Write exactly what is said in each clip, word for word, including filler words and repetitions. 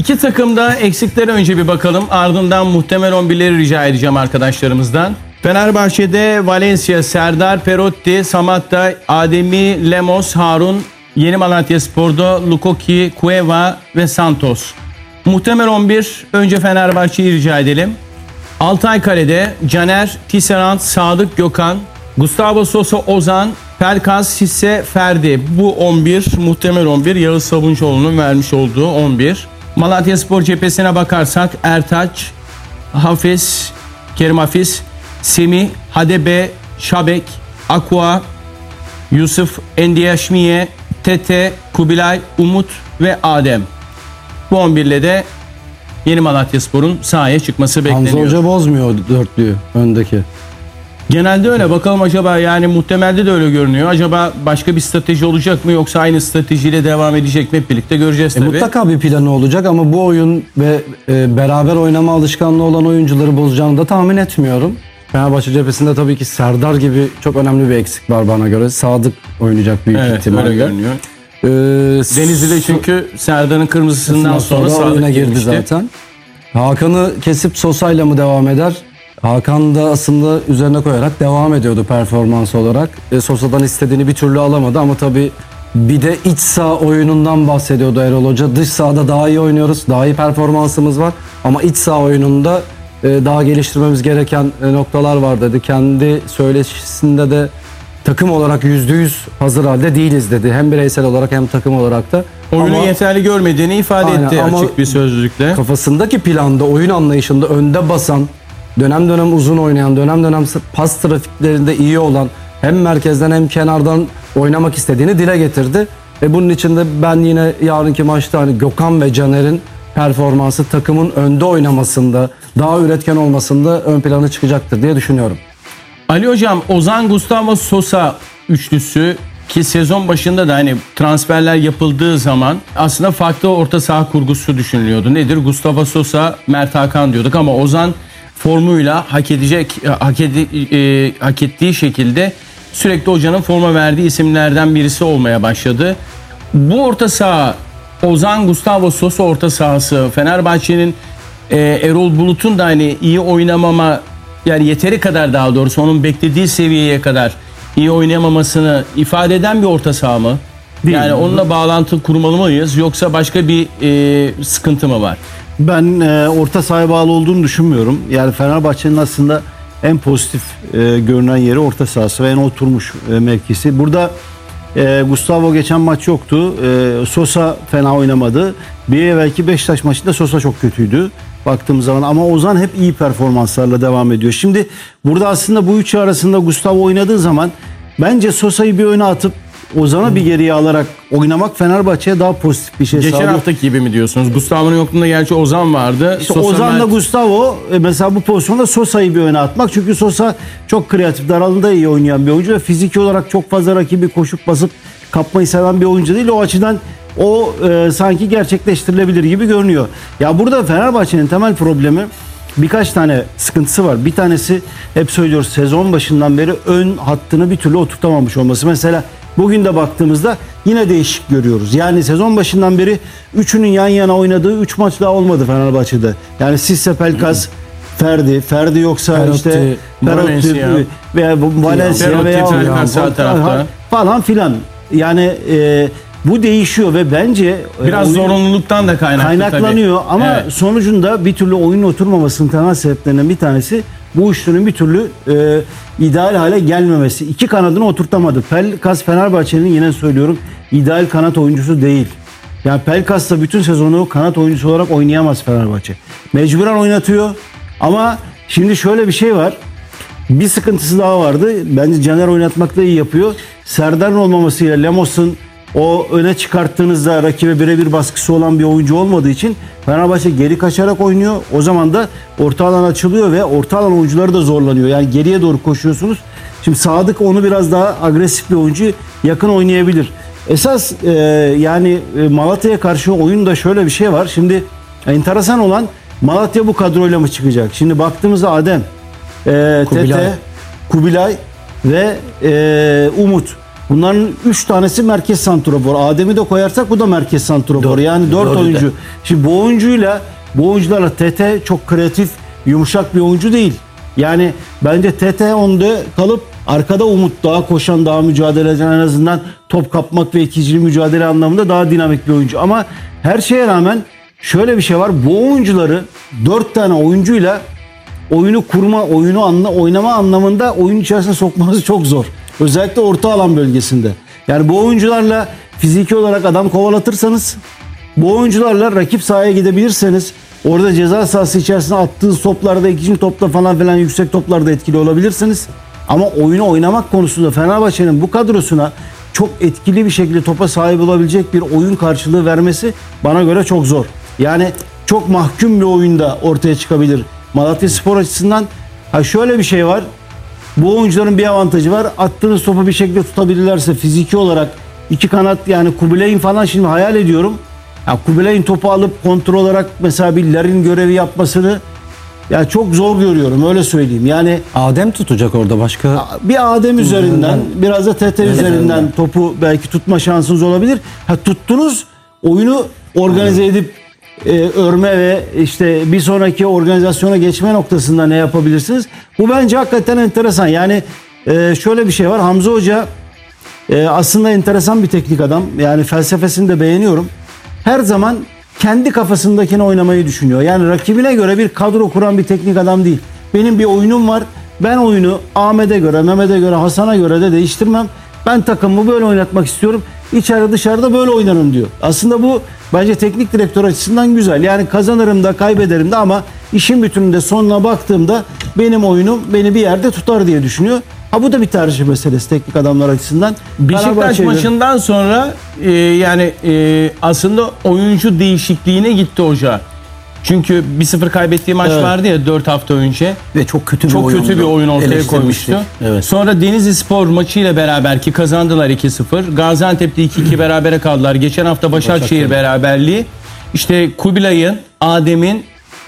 İki takımda eksiklere önce bir bakalım. Ardından muhtemel on birleri rica edeceğim arkadaşlarımızdan. Fenerbahçe'de Valencia, Serdar, Perotti, Samatta, Ademi, Lemos, Harun, Yeni Malatyaspor'da Lukoki, Cueva ve Santos. Muhtemel on bir önce Fenerbahçe'yi rica edelim. Altay Kale'de Caner, Tisserand, Sadık, Gökhan, Gustavo Sosa, Ozan, Pelkas, Sisse, Ferdi. Bu on bir muhtemel on bir. Yağız Sabuncuoğlu'nun vermiş olduğu on bir. Malatyaspor cephesine bakarsak Ertaç, Hafiz, Kerim Hafiz, Semih, Hadebe, Şabek, Aqua, Yusuf, Endiaşmiye, Tete, Kubilay, Umut ve Adem. Bu on bir ile de Yeni Malatyaspor'un sahaya çıkması bekleniyor. Hamza Hoca bozmuyor dörtlüyü öndeki. Genelde öyle. Bakalım acaba, yani muhtemelde de öyle görünüyor. Acaba başka bir strateji olacak mı, yoksa aynı stratejiyle devam edecek mi? Hep birlikte göreceğiz tabii. E, mutlaka bir planı olacak ama bu oyun ve e, beraber oynama alışkanlığı olan oyuncuları bozacağını da tahmin etmiyorum. Fenerbahçe cephesinde tabii ki Serdar gibi çok önemli bir eksik var bana göre. Sadık oynayacak büyük evet, ihtimalle. öyle görünüyor. Ee, Denizli'de çünkü Serdar'ın kırmızısından sonra, sonra oyuna Sadık girdi girmişti. zaten. Hakan'ı kesip Sosa'yla mı devam eder? Hakan da aslında üzerine koyarak devam ediyordu performans olarak. E, Sosa'dan istediğini bir türlü alamadı ama tabii bir de iç saha oyunundan bahsediyordu Erol Hoca. Dış sahada daha iyi oynuyoruz, daha iyi performansımız var ama iç saha oyununda e, daha geliştirmemiz gereken e, noktalar var dedi. Kendi söyleşisinde de takım olarak yüzde yüz hazır halde değiliz dedi. Hem bireysel olarak hem takım olarak da. Oyunu ama, yeterli görmediğini ifade aynen, etti ama açık bir sözlükle. Kafasındaki planda, oyun anlayışında önde basan, dönem dönem uzun oynayan, dönem dönem pas trafiklerinde iyi olan, hem merkezden hem kenardan oynamak istediğini dile getirdi. Ve bunun için de ben yine yarınki maçta hani Gökhan ve Caner'in performansı takımın önde oynamasında, daha üretken olmasında ön plana çıkacaktır diye düşünüyorum. Ali Hocam, Ozan, Gustavo Sosa üçlüsü, ki sezon başında da hani transferler yapıldığı zaman aslında farklı orta saha kurgusu düşünülüyordu. Nedir? Gustavo Sosa, Mert Hakan diyorduk ama Ozan formuyla hak edecek, hak, edi, e, hak ettiği şekilde sürekli hocanın forma verdiği isimlerden birisi olmaya başladı. Bu orta saha, Ozan, Gustavo Sosa orta sahası, Fenerbahçe'nin e, Erol Bulut'un da hani iyi oynamama, yani yeteri kadar, daha doğrusu onun beklediği seviyeye kadar iyi oynayamamasını ifade eden bir orta saha mı? Değil yani mi? Onunla bağlantı kurmalı mıyız, yoksa başka bir e, sıkıntı mı var? Ben e, orta sahaya bağlı olduğunu düşünmüyorum. Yani Fenerbahçe'nin aslında en pozitif e, görünen yeri orta sahası ve en oturmuş e, mevkisi. Burada e, Gustavo geçen maç yoktu. E, Sosa fena oynamadı. Bir evvelki Beşiktaş maçında Sosa çok kötüydü baktığımız zaman, ama Ozan hep iyi performanslarla devam ediyor. Şimdi burada aslında bu üçü arasında Gustavo oynadığı zaman bence Sosa'yı bir öne atıp Ozan'ı bir geriye alarak oynamak Fenerbahçe'ye daha pozitif bir şey Geçen sağlıyor. Geçen haftaki gibi mi diyorsunuz? Gustavo'nun yokluğunda gerçi Ozan vardı. İşte Ozan'la Mert... Gustavo mesela bu pozisyonda Sosa'yı bir öne atmak. Çünkü Sosa çok kreatif, daralında iyi oynayan bir oyuncu ve fiziki olarak çok fazla rakibi koşup basıp kapmayı seven bir oyuncu değil. O açıdan o e, sanki gerçekleştirilebilir gibi görünüyor. Ya burada Fenerbahçe'nin temel problemi, birkaç tane sıkıntısı var. Bir tanesi, hep söylüyoruz, sezon başından beri ön hattını bir türlü oturtamamış olması. Mesela bugün de baktığımızda yine değişik görüyoruz. Yani sezon başından beri üçünün yan yana oynadığı üç maç daha olmadı Fenerbahçe'de. Yani Sisse, Pelkas, Ferdi, Ferdi yoksa Perotti, işte Perotti veya Valencia Perotti, veya Pelkas sağ tarafta falan filan. Yani e, bu değişiyor ve bence biraz oyun, zorunluluktan da kaynaklı kaynaklanıyor tabii. Ama evet. sonucunda bir türlü oyunun oturmamasının temel sebeplerinden bir tanesi bu üçlünün bir türlü e, ideal hale gelmemesi. İki kanadını oturtamadı. Pelkas Fenerbahçe'nin, yine söylüyorum, ideal kanat oyuncusu değil. Yani Pelkas da bütün sezonu kanat oyuncusu olarak oynayamaz Fenerbahçe. Mecburen oynatıyor ama şimdi şöyle bir şey var. Bir sıkıntısı daha vardı. Bence Caner oynatmakta iyi yapıyor. Serdar'ın olmamasıyla Lemos'un o öne çıkarttığınızda rakibe birebir baskısı olan bir oyuncu olmadığı için Fenerbahçe geri kaçarak oynuyor. O zaman da orta alan açılıyor ve orta alan oyuncuları da zorlanıyor. Yani geriye doğru koşuyorsunuz. Şimdi Sadık onu biraz daha agresif bir oyuncu, yakın oynayabilir. Esas e, yani e, Malatya'ya karşı oyunda şöyle bir şey var. Şimdi enteresan olan, Malatya bu kadroyla mı çıkacak? Şimdi baktığımızda Adem, e, Kubilay. Tete, Kubilay ve e, Umut. Bunların üç tanesi merkez santrafor. Adem'i de koyarsak bu da merkez santrafor. Yani dört dördü de. oyuncu. Şimdi bu oyuncuyla bu oyuncularla Tete çok kreatif, yumuşak bir oyuncu değil. Yani bence Tete onda kalıp arkada Umut daha koşan, daha mücadele eden, en azından top kapmak ve ikicili mücadele anlamında daha dinamik bir oyuncu. Ama her şeye rağmen şöyle bir şey var. Bu oyuncuları dört tane oyuncuyla oyunu kurma, oyunu anla, oynama anlamında oyun içerisine sokmanız çok zor. Özellikle orta alan bölgesinde. Yani bu oyuncularla fiziki olarak adam kovalatırsanız, bu oyuncularla rakip sahaya gidebilirseniz, orada ceza sahası içerisine attığınız toplarda, ikinci topla falan filan yüksek toplarda etkili olabilirsiniz. Ama oyunu oynamak konusunda Fenerbahçe'nin bu kadrosuna çok etkili bir şekilde topa sahip olabilecek bir oyun karşılığı vermesi bana göre çok zor. Yani çok mahkum bir oyunda ortaya çıkabilir. Malatyaspor açısından ha şöyle bir şey var. Bu oyuncuların bir avantajı var. Attığınız topu bir şekilde tutabilirlerse fiziki olarak iki kanat, yani Kubilay'ın falan şimdi hayal ediyorum. Ya Kubilay'ın topu alıp kontrol olarak mesela bir Larin görevi yapmasını ya çok zor görüyorum, öyle söyleyeyim. Yani Adem tutacak orada başka. bir Adem üzerinden, biraz da Tete üzerinden topu belki tutma şansınız olabilir. Ha tuttunuz, oyunu organize edip e, örme ve işte bir sonraki organizasyona geçme noktasında ne yapabilirsiniz? Bu bence hakikaten enteresan. Yani e, şöyle bir şey var. Hamza Hoca e, aslında enteresan bir teknik adam. Yani felsefesini de beğeniyorum. Her zaman kendi kafasındakini oynamayı düşünüyor. Yani rakibine göre bir kadro kuran bir teknik adam değil. Benim bir oyunum var. Ben oyunu Ahmet'e göre, Mehmet'e göre, Hasan'a göre de değiştirmem. Ben takımımı böyle oynatmak istiyorum. İçeride dışarıda böyle oynarım diyor. Aslında bu bence teknik direktör açısından güzel. Yani kazanırım da kaybederim de ama işin bütününde sonuna baktığımda benim oyunum beni bir yerde tutar diye düşünüyor. Ha bu da bir tercih meselesi teknik adamlar açısından. Beşiktaş Fenerbahçe'de- maçından sonra e, yani e, aslında oyuncu değişikliğine gitti hoca. Çünkü bir sıfır kaybettiği maç Evet. vardı ya dört hafta önce. Ve çok kötü bir Çok oyundu. kötü bir oyun ortaya Eleştirmiştik. koymuştu. Evet. Sonra Denizlispor maçıyla beraber ki kazandılar iki sıfır. Gaziantep'te iki iki berabere kaldılar. Geçen hafta Başakşehir beraberliği. İşte Kubilay'ın, Adem'in,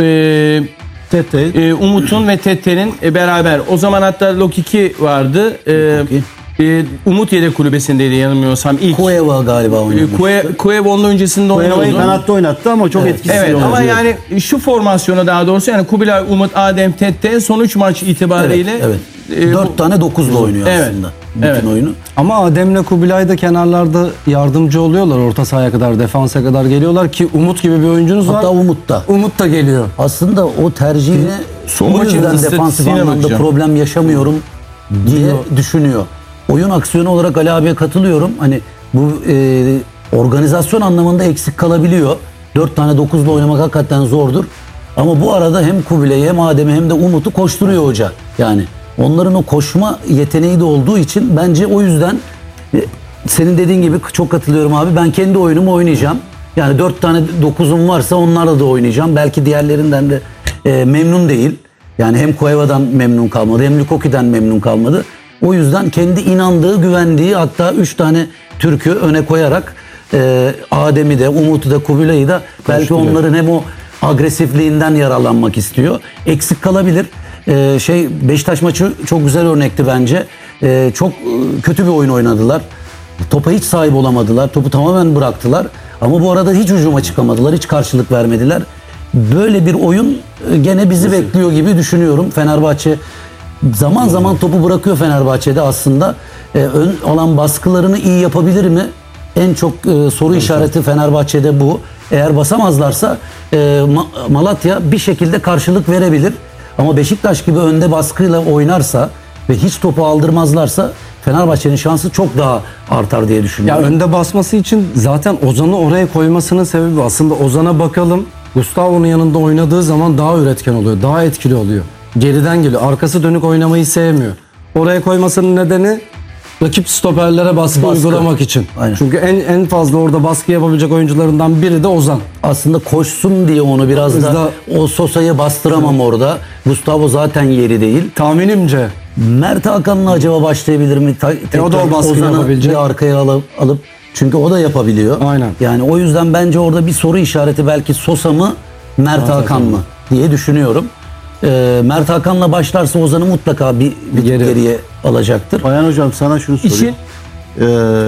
e, Tete. e, Umut'un ve Tette'nin e, beraber. O zaman hatta Lokiki vardı. E, e, Umut yedek kulübesindeydi yanılmıyorsam ilk. Cueva galiba oynadı. Kue- Kuev onun öncesinde Kueva'yı oynadı. kanatta oynattı ama çok etkisiz Evet oldu. ama yani şu formasyona daha doğrusu yani Kubilay, Umut, Adem, Tette son üç maç itibariyle Evet. e, bu- Dört tane dokuzla oynuyor Evet. aslında. Bütün Evet. oyunu. Ama Adem'le Kubilay da kenarlarda yardımcı oluyorlar. Orta sahaya kadar, defansa kadar geliyorlar ki Umut gibi bir oyuncunuz var. Hatta Umut da. Umut da geliyor. Aslında o tercihine Son o maçın yüzden defansif istatistiğine anlamda bakacağım. problem yaşamıyorum diye düşünüyor. Oyun aksiyonu olarak Ali abiye katılıyorum. Hani bu e, organizasyon anlamında eksik kalabiliyor. Dört tane dokuzla oynamak hakikaten zordur. Ama bu arada hem Kubilay'ı hem Adem'i hem de Umut'u koşturuyor hoca. Yani onların o koşma yeteneği de olduğu için bence o yüzden e, senin dediğin gibi çok katılıyorum abi. Ben kendi oyunumu oynayacağım. Yani dört tane dokuzum varsa onlarla da oynayacağım. Belki diğerlerinden de e, memnun değil. Yani hem Cueva'dan memnun kalmadı hem Lukoki'den memnun kalmadı. O yüzden kendi inandığı, güvendiği hatta üç tane Türk'ü öne koyarak e, Adem'i de, Umut'u da, Kubilay'ı da belki onların hem o agresifliğinden yararlanmak istiyor. Eksik kalabilir. E, şey Beşiktaş maçı çok güzel örnekti bence. E, çok e, kötü bir oyun oynadılar. Topa hiç sahip olamadılar. Topu tamamen bıraktılar. Ama bu arada hiç hücuma çıkamadılar. Hiç karşılık vermediler. Böyle bir oyun e, gene bizi bekliyor gibi düşünüyorum. Fenerbahçe zaman zaman topu bırakıyor Fenerbahçe'de aslında. E, ön alan baskılarını iyi yapabilir mi? En çok e, soru işareti Fenerbahçe'de bu. Eğer basamazlarsa e, Ma- Malatya bir şekilde karşılık verebilir. Ama Beşiktaş gibi önde baskıyla oynarsa ve hiç topu aldırmazlarsa Fenerbahçe'nin şansı çok daha artar diye Ya düşünüyorum. önde basması için zaten Ozan'ı oraya koymasının sebebi aslında Ozan'a bakalım. Gustavo'nun yanında oynadığı zaman daha üretken oluyor, daha etkili oluyor. Geriden geliyor. Arkası dönük oynamayı sevmiyor. Oraya koymasının nedeni rakip stoperlere baskı, Baskı. uygulamak için. Aynen. Çünkü en en fazla orada baskı yapabilecek oyuncularından biri de Ozan. Aslında koşsun diye onu biraz Biz da daha- o Sosa'yı bastıramam orada. Gustavo zaten yeri değil. Tahminimce Mert Hakan'la acaba başlayabilir mi? Ta- tekrar o da o baskıyı Ozan'ı yapabilecek. bir arkaya alıp, alıp çünkü o da yapabiliyor. Aynen. Yani o yüzden bence orada bir soru işareti belki Sosa mı Mert Hakan mı diye düşünüyorum. Ee, Mert Hakan'la başlarsa Ozan'ı mutlaka bir, bir tık Geri. geriye alacaktır. Bayan hocam sana şunu sorayım. İşin Ee,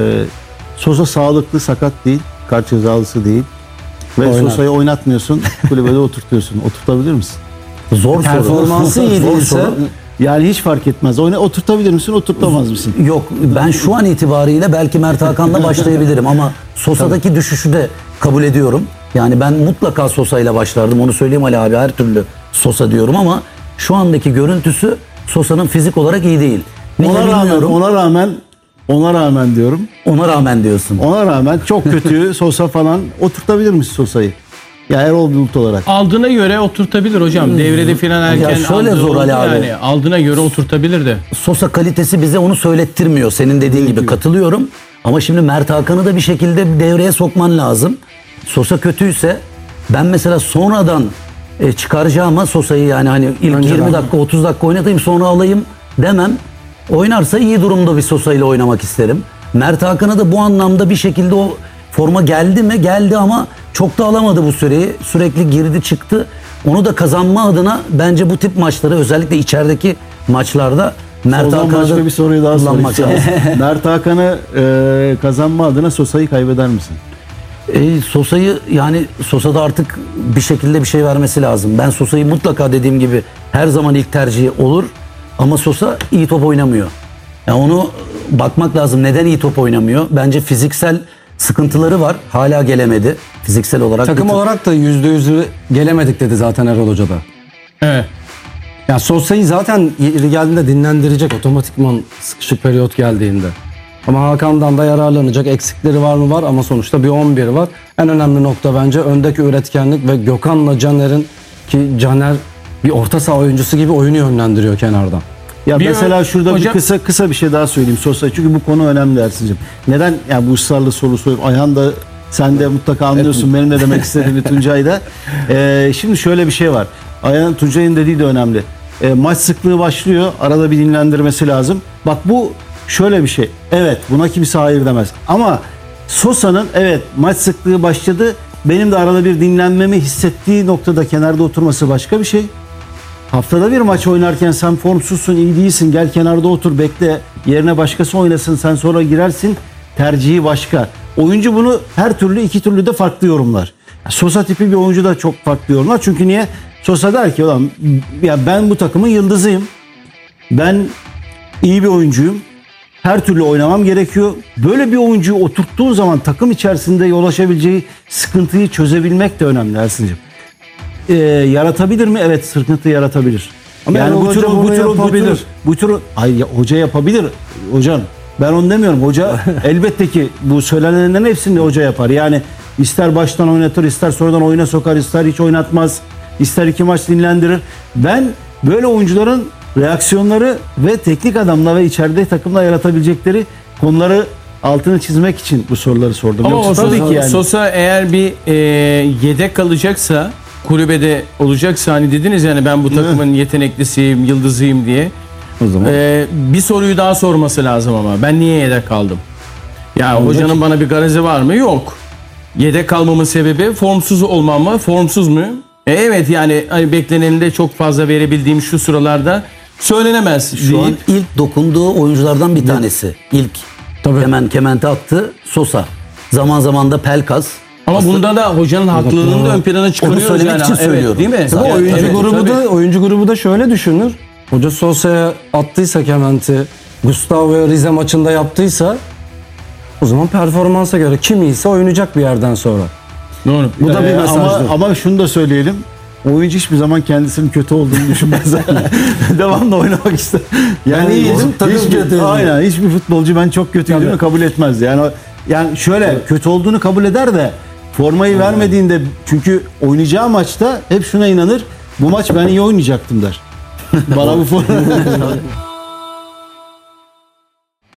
Sosa sağlıklı, sakat değil. Kart cezalısı değil. Ve Oynar. Sosa'yı oynatmıyorsun. Kulübede oturtuyorsun. Oturtabilir misin? Zor soru. Performansı iyi Zor değilse soru. Yani hiç fark etmez. Oyna, oturtabilir misin? Oturtamaz mısın? Yok, ben şu an itibariyle belki Mert Hakan'la başlayabilirim ama Sosa'daki düşüşü de kabul ediyorum. Yani ben mutlaka Sosa ile başlardım. Onu söyleyeyim Ali abi, her türlü Sosa diyorum ama şu andaki görüntüsü Sosa'nın fizik olarak iyi değil. Niye Ona rağmen, bilmiyorum. ona rağmen, ona rağmen diyorum. Ona rağmen diyorsun. Ona rağmen çok kötü Sosa falan oturtabilir misin Sosa'yı? Ya Erol Bulut olarak. Aldığına göre oturtabilir hocam. Devrede filan erken Ya şöyle aldığı zor oldu Ali abi. yani. Aldığına göre oturtabilir de. Sosa kalitesi bize onu söylettirmiyor. Senin dediğin gibi katılıyorum. Ama şimdi Mert Hakan'ı da bir şekilde devreye sokman lazım. Sosa kötüyse ben mesela sonradan e, çıkaracağıma Sosa'yı yani hani ilk Önceden. yirmi dakika otuz dakika oynatayım sonra alayım demem. Oynarsa iyi durumda bir Sosa ile oynamak isterim. Mert Hakan'a da bu anlamda bir şekilde o forma geldi mi? Geldi ama çok da alamadı bu süreyi. Sürekli girdi çıktı. Onu da kazanma adına bence bu tip maçları özellikle içerideki maçlarda Mert O zaman Hakan'a başka da bir soruyu daha sorayım. kullanmak lazım. Mert Hakan'ı e, kazanma adına Sosa'yı kaybeder misin? E, Sosa'yı yani Sosa'da artık bir şekilde bir şey vermesi lazım. Ben Sosa'yı mutlaka dediğim gibi her zaman ilk tercihi olur. Ama Sosa iyi top oynamıyor. Yani onu bakmak lazım. Neden iyi top oynamıyor? Bence fiziksel sıkıntıları var. Hala gelemedi. Fiziksel olarak. takım bir tık- olarak da yüzde yüzü gelemedik dedi zaten Erol Hoca da. Evet. Ya Sosa'yı zaten yeri geldiğinde dinlendirecek otomatikman sıkışık periyot geldiğinde. Ama Hakan'dan da yararlanacak. Eksikleri var mı? Var ama sonuçta bir on bir var. En önemli nokta bence öndeki üretkenlik ve Gökhan'la Caner'in, ki Caner bir orta saha oyuncusu gibi oyunu yönlendiriyor kenardan. Ya Bir mesela ö- şurada hocam- bir kısa kısa bir şey daha söyleyeyim Sosa, çünkü bu konu önemli Ersin'cim. Neden yani bu ısrarlı soru soruyorum. Ayhan da sen de mutlaka anlıyorsun benim ne demek istediğimi, Tuncay da. Ee, şimdi şöyle bir şey var. Ayhan, Tuncay'ın dediği de önemli. Ee, maç sıklığı başlıyor. Arada bir dinlendirmesi lazım. Bak bu şöyle bir şey. Evet, buna kimse hayır demez. Ama Sosa'nın evet maç sıklığı başladı. Benim de arada bir dinlenmemi hissettiği noktada kenarda oturması başka bir şey. Haftada bir maç oynarken sen formsuzsun, iyi değilsin, gel kenarda otur bekle, yerine başkası oynasın, sen sonra girersin, tercihi başka. Oyuncu bunu her türlü iki türlü de farklı yorumlar. Sosa tipi bir oyuncu da çok farklı yorumlar. Çünkü niye? Sosa der ki ulan ya ben bu takımın yıldızıyım. Ben iyi bir oyuncuyum. Her türlü oynamam gerekiyor. Böyle bir oyuncuyu oturttuğun zaman takım içerisinde yol açabileceği sıkıntıyı çözebilmek de önemli Ersin'cim. Ee, yaratabilir mi? Evet, sıkıntı yaratabilir. Ama yani Erol bu tür Hoca bu bunu tür bu tür yapabilir. bu tür ay ya, hoca yapabilir hocam. Ben onu demiyorum. Hoca elbette ki bu söylenenlerin hepsini de hoca yapar. Yani ister baştan oynatır, ister sonradan oyuna sokar, ister hiç oynatmaz, ister iki maç dinlendirir. Ben böyle oyuncuların reaksiyonları ve teknik adamla ve içeride takımla yaratabilecekleri konuları altını çizmek için bu soruları sordum. Ama Yoksa o tabii Sosa, ki yani. Sosa eğer bir e, yedek kalacaksa, kulübede olacaksa, hani dediniz yani ben bu takımın yeteneklisiyim, yıldızıyım diye. O zaman E, bir soruyu daha sorması lazım ama ben niye yedek kaldım? Ya hocanın bana bir garezi var mı? Yok. Yedek kalmamın sebebi formsuz olmam mı? Formsuz muyum? E, evet yani hani bekleneninde çok fazla verebildiğim şu sıralarda söylenemez Şu an deyip ilk dokunduğu oyunculardan bir tanesi. İlk Tabii. hemen kemente attı Sosa. Zaman zaman da Pelkas. ama bunda da hocanın haklılığını da ön plana çıkarıyoruz söylemek yani. için Evet, söylüyorum. değil mi? Zaten Evet, oyuncu evet, grubu tabii. da oyuncu grubu da şöyle düşünür. Hoca Sosa'ya attıysa Kement'i, Gustavo Rize maçında yaptıysa o zaman performansa göre kim iyiyse oynayacak bir yerden sonra. Doğru. Bu da bir Ee, mesajdır. ama, ama şunu da söyleyelim. Oyuncu hiçbir zaman kendisinin kötü olduğunu düşünmez. Devamlı oynamak ister. Yani Ben iyiydim, hiç- takım hiçbir- kötüydü. Aynen, hiçbir futbolcu ben çok kötüydüğümü Tabii. kabul etmez. Yani o- yani şöyle kötü olduğunu kabul eder de formayı vermediğinde, çünkü oynayacağı maçta hep şuna inanır. Bu maç ben iyi oynayacaktım der. Bana bu forma